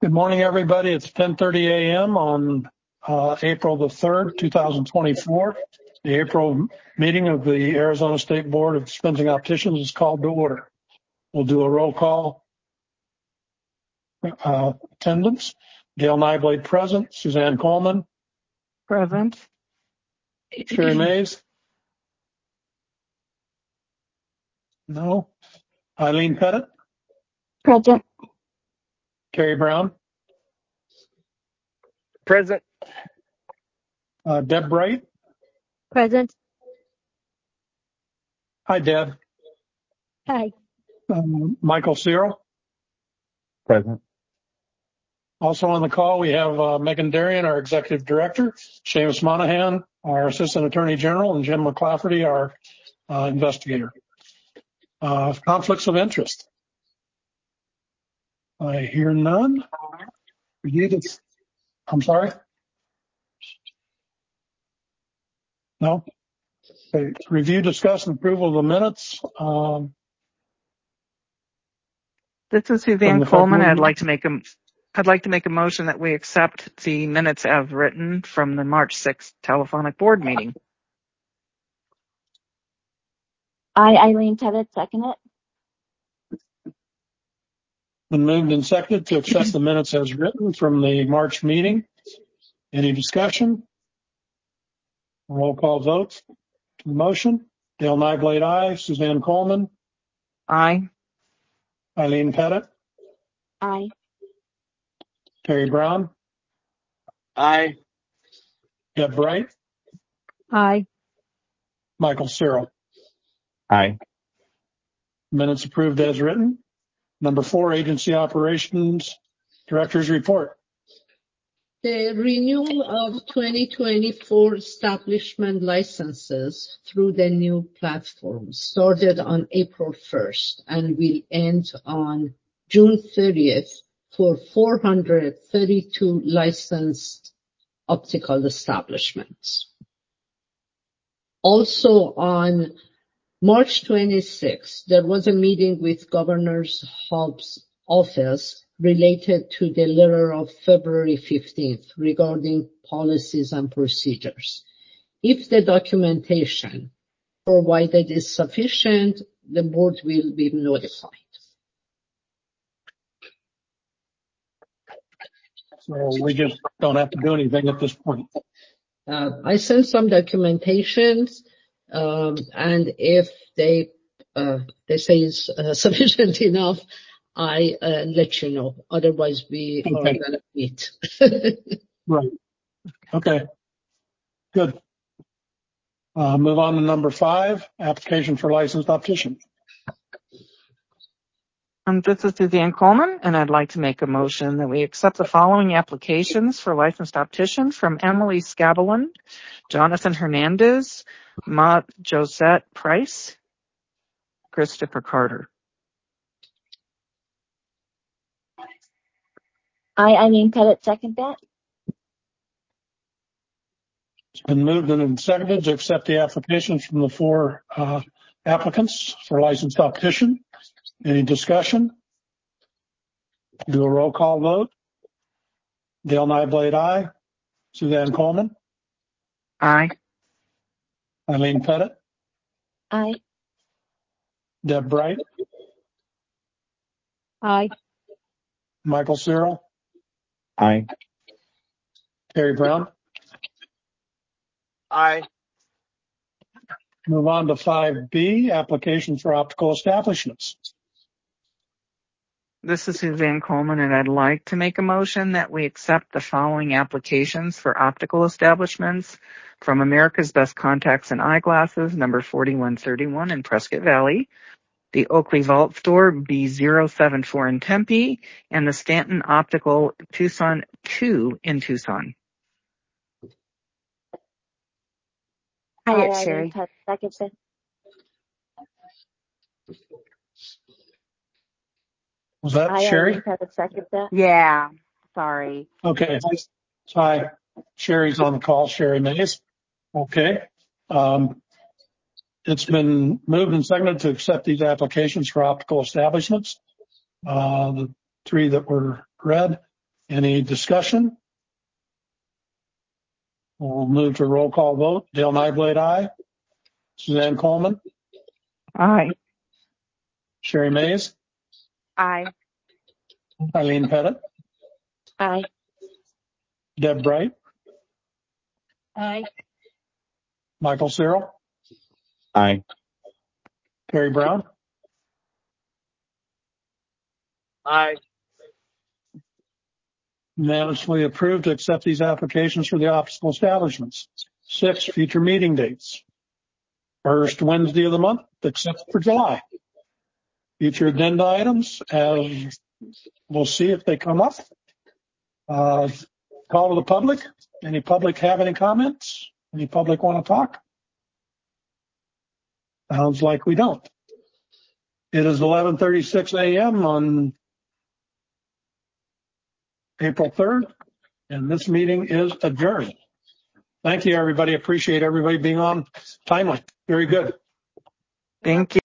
Good morning, everybody. It's 10:30 a.m. on April the 3rd, 2024. The April meeting of the Arizona State Board of Dispensing Opticians is called to order. We'll do a roll call attendance. Dale Nyblade present. Suzanne Coleman. Present. Sherry Mays. No. Eileen Pettit. Present. Carrie Brown. Present. Deb Bright. Present. Hi, Deb. Hi. Michael Cyril. Present. Also on the call, we have Megan Darian, our Executive Director, Seamus Monahan, our Assistant Attorney General, and Jim McClafferty, our investigator. Conflicts of interest. I hear none. I'm sorry? No? Okay. Review, discuss, and approval of the minutes. This is Suzanne Coleman. I'd like to make a motion that we accept the minutes as written from the March 6th telephonic board meeting. Eileen Pettit, second it. Been moved and seconded to accept the minutes as written from the March meeting. Any discussion? Roll call votes. Motion. Dale Nyblade, aye. Suzanne Coleman. Aye. Eileen Pettit. Aye. Carrie Brown. Aye. Deb Bright. Aye. Michael Cyril. Aye. Minutes approved as written. Number 4, Agency Operations Director's Report. The renewal of 2024 establishment licenses through the new platform started on April 1st and will end on June 30th for 432 licensed optical establishments. Also on March 26th, there was a meeting with Governor Hobbs' office related to the letter of February 15th regarding policies and procedures. If the documentation provided is sufficient, the board will be notified. So we just don't have to do anything at this point. I sent some documentations, and if they say it's sufficient enough, I let you know. Otherwise, we are going to meet. Right. Okay. Good. Move on to number 5, application for licensed optician. This is Suzanne Coleman, and I'd like to make a motion that we accept the following applications for licensed opticians from Emily Scabelin, Jonathan Hernandez, Ma Josette Price, Christopher Carter. Eileen Pettit, second that. It's been moved and seconded to accept the applications from the 4 applicants for licensed optician. Any discussion? Do a roll call vote. Dale Nyblade, aye. Suzanne Coleman. Aye. Eileen Pettit. Aye. Deb Bright. Aye. Michael Cyril. Aye. Carrie Brown. Aye. Move on to 5B, application for optical establishments. This is Suzanne Coleman, and I'd like to make a motion that we accept the following applications for optical establishments from America's Best Contacts and Eyeglasses, number 4131 in Prescott Valley, the Oakley Vault Store, B074 in Tempe, and the Stanton Optical Tucson 2 in Tucson. Hi, it's Sherry. Second that. Was that Sherry? Second that. Yeah, sorry. Okay. Hi. Sherry's on the call. Sherry Mays. Okay. It's been moved and seconded to accept these applications for optical establishments. The 3 that were read. Any discussion? We'll move to roll call vote. Dale Nyblade, aye. Suzanne Coleman, Aye. Sherry Mays, Aye. Eileen Pettit, Aye. Deb Bright, Aye. Michael Cyril, Aye. Terry Brown, Aye. unanimously approved to accept these applications for the optical establishments. 6, future meeting dates. First Wednesday of the month, except for July. Future agenda items, as we'll see if they come up. Call to the public. Any public have any comments? Any public want to talk? Sounds like we don't. It is 11:36 a.m. on April 3rd, and this meeting is adjourned. Thank you, everybody. Appreciate everybody being on timely. Very good. Thank you.